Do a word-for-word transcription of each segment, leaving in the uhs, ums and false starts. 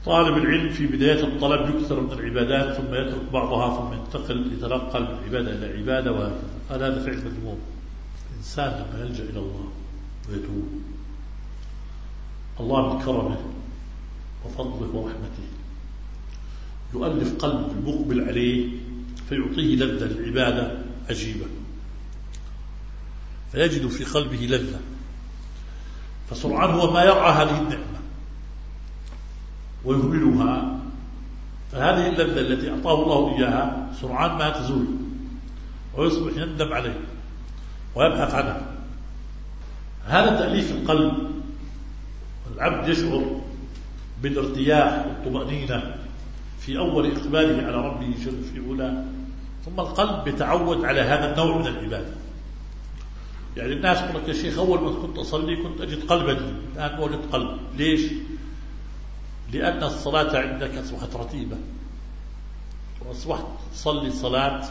طالب العلم في بداية الطلب يكثر من العبادات ثم يترك بعضها ثم ينتقل يتنقل من عبادة إلى عبادة، وقال هذا فعل مذموم. الإنسان لما يلجأ إلى الله ويتوب، الله من كرمه وفضله ورحمته يؤلف قلب المقبل عليه فيعطيه لذة العبادة عجيبة، فيجد في قلبه لذة، فسرعان هو ما يرعى هذه النعمة ويهملها، فهذه اللذة التي أعطاه الله إياها سرعان ما تزول ويصبح يندم عليه ويبحث عنها. هذا تأليف القلب، العبد يشعر بالارتياح والطمأنينة في أول إقباله على ربه جل في علاه، ثم القلب يتعود على هذا النوع من العبادة. يعني الناس يقول لك يا شيخ أول ما كنت أصلي كنت أجد قلبا، الآن ما وجدت قلب. ليش؟ لأن الصلاة عندك أصبحت رتيبة، وأصبحت تصلي صلاة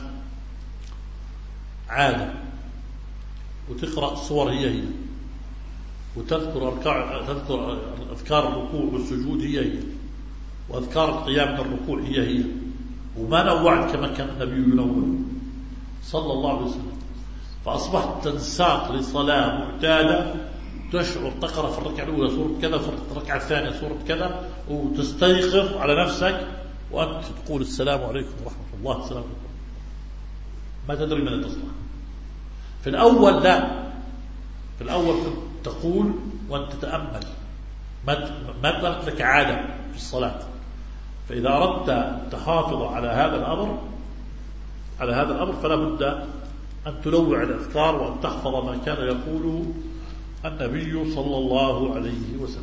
عادة، وتقرأ الصور هي هي، وتذكر أركع تذكر أذكار الركوع والسجود هي هي، وأذكار القيام من الركوع هي هي، وما نوعت كما كان النبي ينوع صلى الله عليه وسلم. فأصبحت تنساق لصلاة معتادة، تشعر تقرأ في الركعة الأولى سورة كذا، في الركعة الثانية سورة كذا، وتستيقظ على نفسك وأنت تقول السلام عليكم ورحمة الله، السلام عليكم، ما تدري من تصنع. في الأول لا، في الأول كنت تقول وأنت تتأمل، ما تبقى لك عادة في الصلاة. فإذا أردت أن تحافظ على هذا الأمر على هذا الأمر فلا بد أن تنوع الأذكار وأن تحفظ ما كان يقول النبي صلى الله عليه وسلم.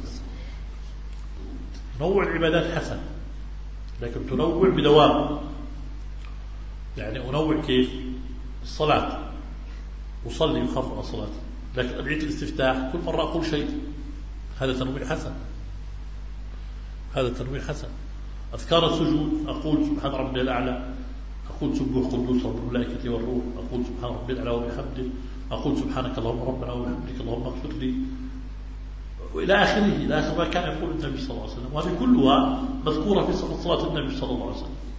تنوع العبادات حسن، لكن تنوع بدوام. يعني أنوع كيف؟ الصلاة أصلي وخاف الصلاة، لكن أدعية الاستفتاح كل مرة أقول شيء، هذا تنويع حسن، هذا تنويع حسن. أذكار السجود أقول سبحان ربي الأعلى، أقول سبح قدوس رب الملائكة والروح، أقول سبحان ربي الأعلى وبحمده، أقول سبحانك اللهم ربنا وبحمدك اللهم اغفر لي، وإلى آخره، إلى آخر ما كان يقول النبي صلى الله عليه وسلم. وهذه كلها مذكورة في صلاة النبي صلى الله عليه وسلم.